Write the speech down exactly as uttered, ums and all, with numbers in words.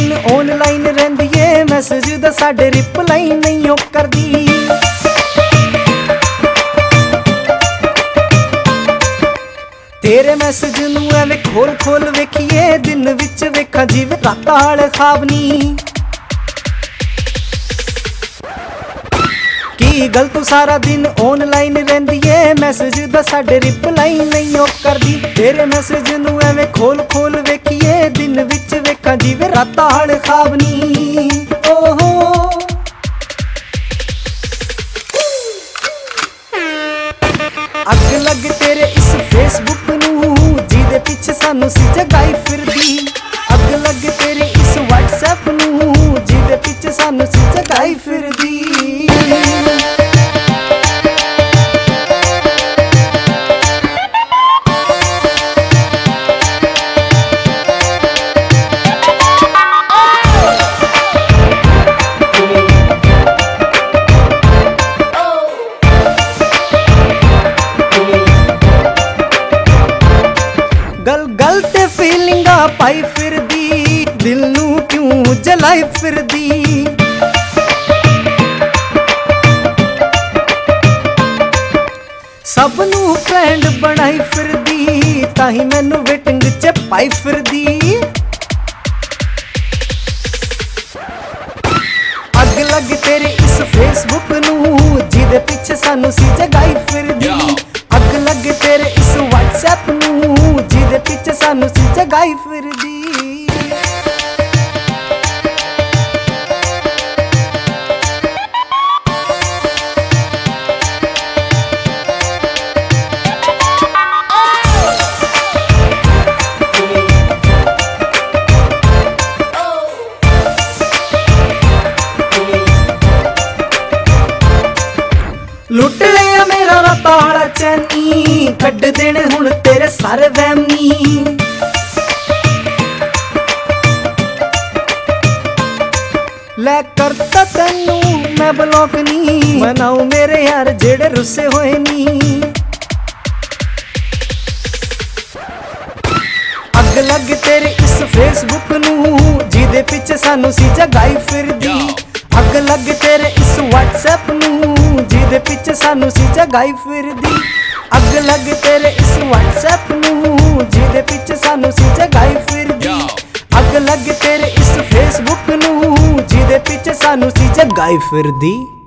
दिन ऑनलाइन रहंदी ਏ मैसेज दा साडे रिप्लाई नहीं ओ करदी। तेरे मैसेज नू एवें खोल खोल वेखीए दिन विच वेखा जिवें रातां वाले ख्वाब नी। की गल तू सारा दिन ऑनलाइन रहंदी ਏ मैसेज दा साडे रिप्लाई नहीं ओ करदी। तेरे मैसेज नू एवें खोल खोल वेखीए दिन विच वेखा जिवें रातां वाले ख्वाब नी। ओहो अग लग तेरे इस फेसबुक नू जिदे पिछे सानू सी जगाई फिरदी। अग लग तेरे इस व्हाट्सएप नू जिदे पिछे सानू सी जगाई फिरदी। गल गल ते फीलिंगा पाई फिरदी दिल नू क्यों जलाई फिरदी। सब नू फ्रेंड बनाई फिरदी ताही मैनू वेटिंग च पाई फिरदी। अग लग तेरे इस फेसबुक नू जिदे पिछे सानू सी जगाई फिरदी। अग लग तेरे इस व्हाट्सएप नू जिदे पिछे सानू सी जगाई फिरदी। लुट लिया मेरा रातां वाला चैनी कड्ड देने हुण तेरे सारे वहमी। लै करता तैनू मैं ब्लॉक नी मनाऊ मेरे यार जेड़े रुस्से होए नी। अग लग तेरे इस फेसबुक नू जिदे पिछे सानू सी जगाई फिरदी। अग लग तेरे इस व्हाट्सएप नू जिदे पिछे सानू सी जगाई फिरदी। अग लग तेरे इस व्हाट्सएप नू जिदे पिछे सानू सी जगाई फिरदी। अग लग तेरे इस फेसबुक नू जिदे पिछे सानू सी जगाई फिरदी।